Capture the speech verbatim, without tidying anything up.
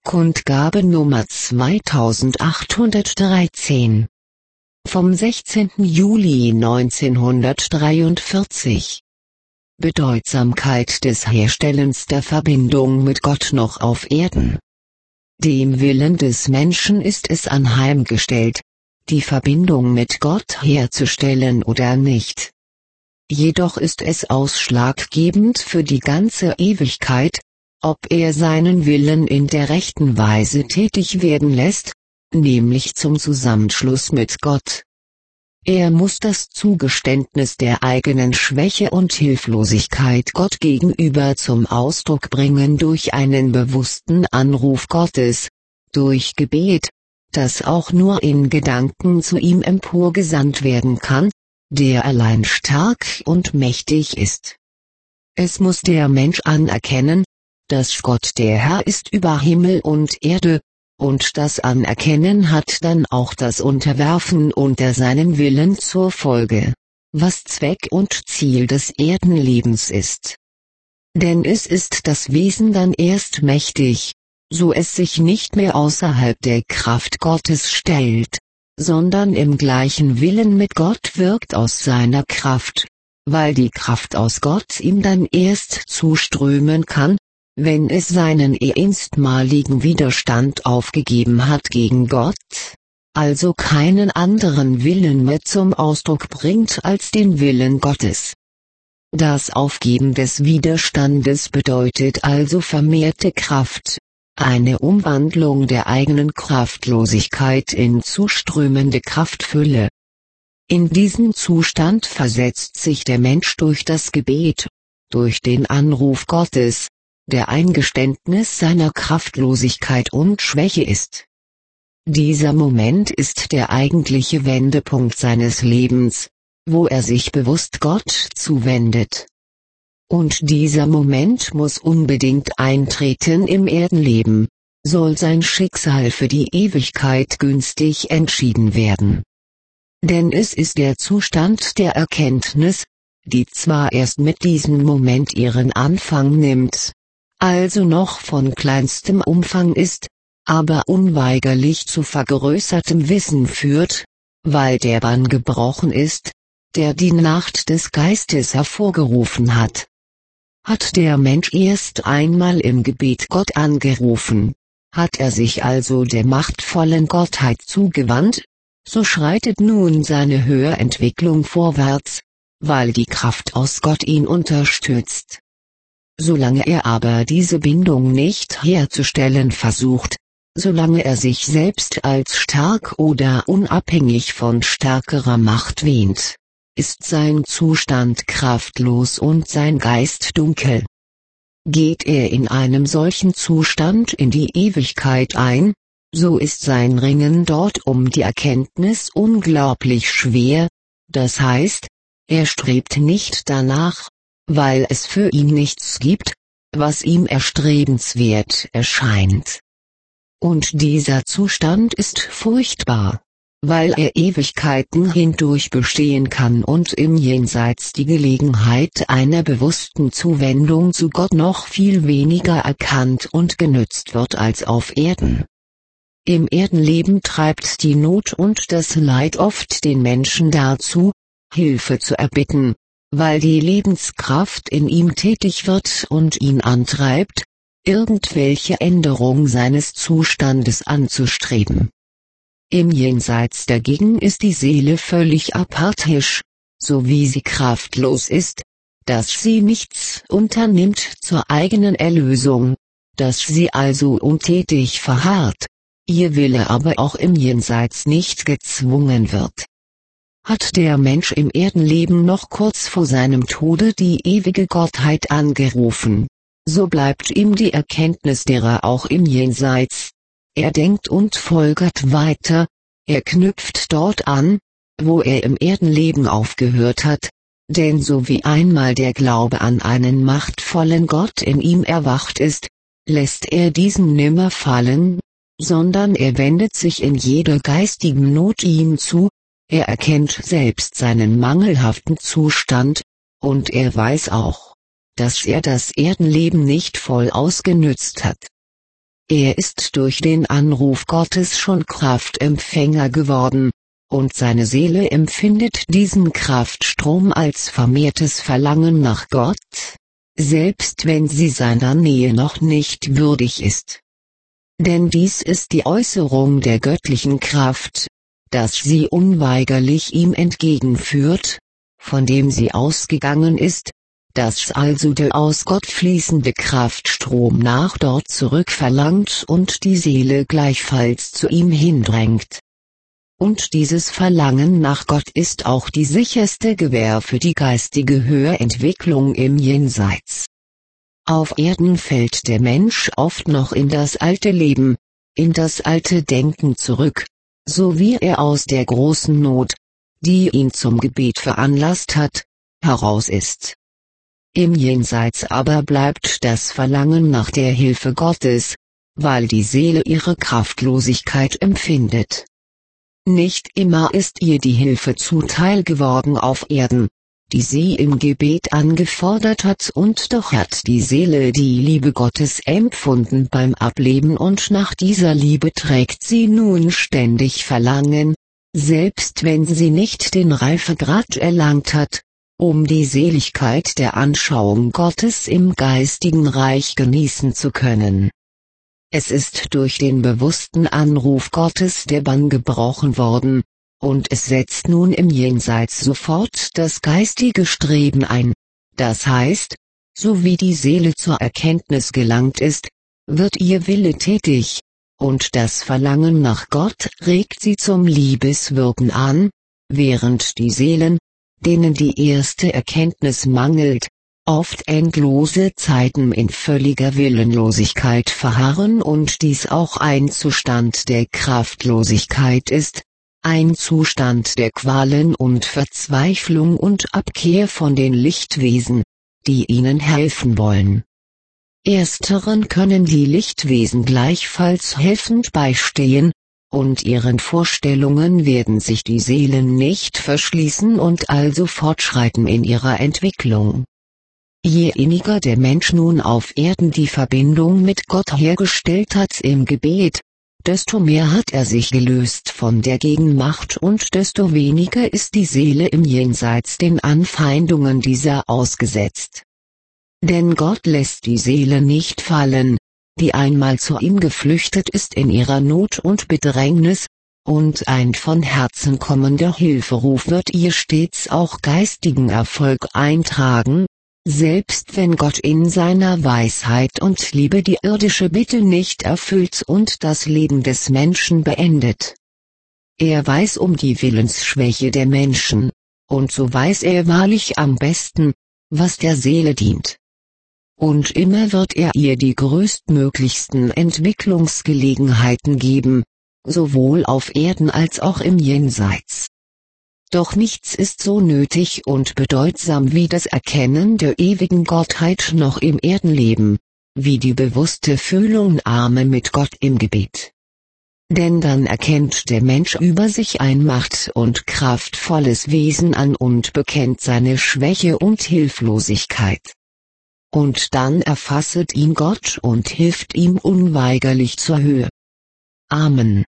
Kundgabe Nummer zweitausendachthundertdreizehn. Vom sechzehnten Juli neunzehnhundertdreiundvierzig. Bedeutsamkeit des Herstellens der Verbindung mit Gott noch auf Erden. Dem Willen des Menschen ist es anheimgestellt, die Verbindung mit Gott herzustellen oder nicht. Jedoch ist es ausschlaggebend für die ganze Ewigkeit, ob er seinen Willen in der rechten Weise tätig werden lässt, nämlich zum Zusammenschluss mit Gott. Er muss das Zugeständnis der eigenen Schwäche und Hilflosigkeit Gott gegenüber zum Ausdruck bringen durch einen bewussten Anruf Gottes, durch Gebet, das auch nur in Gedanken zu ihm emporgesandt werden kann, der allein stark und mächtig ist. Es muss der Mensch anerkennen, dass Gott der Herr ist über Himmel und Erde, und das Anerkennen hat dann auch das Unterwerfen unter seinen Willen zur Folge, was Zweck und Ziel des Erdenlebens ist. Denn es ist das Wesen dann erst mächtig, so es sich nicht mehr außerhalb der Kraft Gottes stellt, sondern im gleichen Willen mit Gott wirkt aus seiner Kraft, weil die Kraft aus Gott ihm dann erst zuströmen kann, wenn es seinen einstmaligen Widerstand aufgegeben hat gegen Gott, also keinen anderen Willen mehr zum Ausdruck bringt als den Willen Gottes. Das Aufgeben des Widerstandes bedeutet also vermehrte Kraft, eine Umwandlung der eigenen Kraftlosigkeit in zuströmende Kraftfülle. In diesen Zustand versetzt sich der Mensch durch das Gebet, durch den Anruf Gottes, der Eingeständnis seiner Kraftlosigkeit und Schwäche ist. Dieser Moment ist der eigentliche Wendepunkt seines Lebens, wo er sich bewusst Gott zuwendet. Und dieser Moment muss unbedingt eintreten im Erdenleben, soll sein Schicksal für die Ewigkeit günstig entschieden werden. Denn es ist der Zustand der Erkenntnis, die zwar erst mit diesem Moment ihren Anfang nimmt, also noch von kleinstem Umfang ist, aber unweigerlich zu vergrößertem Wissen führt, weil der Bann gebrochen ist, der die Nacht des Geistes hervorgerufen hat. Hat der Mensch erst einmal im Gebet Gott angerufen, hat er sich also der machtvollen Gottheit zugewandt, so schreitet nun seine Höherentwicklung vorwärts, weil die Kraft aus Gott ihn unterstützt. Solange er aber diese Bindung nicht herzustellen versucht, solange er sich selbst als stark oder unabhängig von stärkerer Macht wähnt, ist sein Zustand kraftlos und sein Geist dunkel. Geht er in einem solchen Zustand in die Ewigkeit ein, so ist sein Ringen dort um die Erkenntnis unglaublich schwer, das heißt, er strebt nicht danach, weil es für ihn nichts gibt, was ihm erstrebenswert erscheint. Und dieser Zustand ist furchtbar, weil er Ewigkeiten hindurch bestehen kann und im Jenseits die Gelegenheit einer bewussten Zuwendung zu Gott noch viel weniger erkannt und genützt wird als auf Erden. Im Erdenleben treibt die Not und das Leid oft den Menschen dazu, Hilfe zu erbitten, weil die Lebenskraft in ihm tätig wird und ihn antreibt, irgendwelche Änderung seines Zustandes anzustreben. Im Jenseits dagegen ist die Seele völlig apathisch, so wie sie kraftlos ist, dass sie nichts unternimmt zur eigenen Erlösung, dass sie also untätig verharrt, ihr Wille aber auch im Jenseits nicht gezwungen wird. Hat der Mensch im Erdenleben noch kurz vor seinem Tode die ewige Gottheit angerufen, so bleibt ihm die Erkenntnis derer auch im Jenseits. Er denkt und folgert weiter, er knüpft dort an, wo er im Erdenleben aufgehört hat, denn so wie einmal der Glaube an einen machtvollen Gott in ihm erwacht ist, lässt er diesen nimmer fallen, sondern er wendet sich in jeder geistigen Not ihm zu. Er erkennt selbst seinen mangelhaften Zustand, und er weiß auch, dass er das Erdenleben nicht voll ausgenützt hat. er ist durch den Anruf Gottes schon Kraftempfänger geworden, und seine Seele empfindet diesen Kraftstrom als vermehrtes Verlangen nach Gott, selbst wenn sie seiner Nähe noch nicht würdig ist. Denn dies ist die Äußerung der göttlichen Kraft, dass sie unweigerlich ihm entgegenführt, von dem sie ausgegangen ist, dass also der aus Gott fließende Kraftstrom nach dort zurück verlangt und die Seele gleichfalls zu ihm hindrängt. Und dieses Verlangen nach Gott ist auch die sicherste Gewähr für die geistige Höherentwicklung im Jenseits. Auf Erden fällt der Mensch oft noch in das alte Leben, in das alte Denken zurück, so wie er aus der großen Not, die ihn zum Gebet veranlasst hat, heraus ist. Im Jenseits aber bleibt das Verlangen nach der Hilfe Gottes, weil die Seele ihre Kraftlosigkeit empfindet. Nicht immer ist ihr die Hilfe zuteil geworden auf Erden, die sie im Gebet angefordert hat, und doch hat die Seele die Liebe Gottes empfunden beim Ableben, und nach dieser Liebe trägt sie nun ständig Verlangen, selbst wenn sie nicht den Reifegrad erlangt hat, um die Seligkeit der Anschauung Gottes im geistigen Reich genießen zu können. Es ist durch den bewussten Anruf Gottes der Bann gebrochen worden, und es setzt nun im Jenseits sofort das geistige Streben ein, das heißt, so wie die Seele zur Erkenntnis gelangt ist, wird ihr Wille tätig, und das Verlangen nach Gott regt sie zum Liebeswirken an, während die Seelen, denen die erste Erkenntnis mangelt, oft endlose Zeiten in völliger Willenlosigkeit verharren und dies auch ein Zustand der Kraftlosigkeit ist, ein Zustand der Qualen und Verzweiflung und Abkehr von den Lichtwesen, die ihnen helfen wollen. Ersteren können die Lichtwesen gleichfalls helfend beistehen, und ihren Vorstellungen werden sich die Seelen nicht verschließen und also fortschreiten in ihrer Entwicklung. Je inniger der Mensch nun auf Erden die Verbindung mit Gott hergestellt hat im Gebet, desto mehr hat er sich gelöst von der Gegenmacht und desto weniger ist die Seele im Jenseits den Anfeindungen dieser ausgesetzt. Denn Gott lässt die Seele nicht fallen, die einmal zu ihm geflüchtet ist in ihrer Not und Bedrängnis, und ein von Herzen kommender Hilferuf wird ihr stets auch geistigen Erfolg eintragen, selbst wenn Gott in seiner Weisheit und Liebe die irdische Bitte nicht erfüllt und das Leben des Menschen beendet. Er weiß um die Willensschwäche der Menschen, und so weiß er wahrlich am besten, was der Seele dient. Und immer wird er ihr die größtmöglichsten Entwicklungsgelegenheiten geben, sowohl auf Erden als auch im Jenseits. Doch nichts ist so nötig und bedeutsam wie das Erkennen der ewigen Gottheit noch im Erdenleben, wie die bewusste Fühlungnahme mit Gott im Gebet. Denn dann erkennt der Mensch über sich ein macht- und kraftvolles Wesen an und bekennt seine Schwäche und Hilflosigkeit. Und dann erfasset ihn Gott und hilft ihm unweigerlich zur Höhe. Amen.